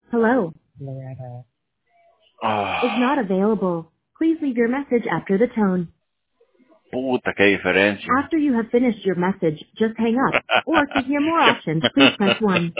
Hello. Loretta. Is not Ah, available. Please leave your message after the tone. puta que diferencia. After you have finished your message, just hang up. Or to hear more options, please press 1.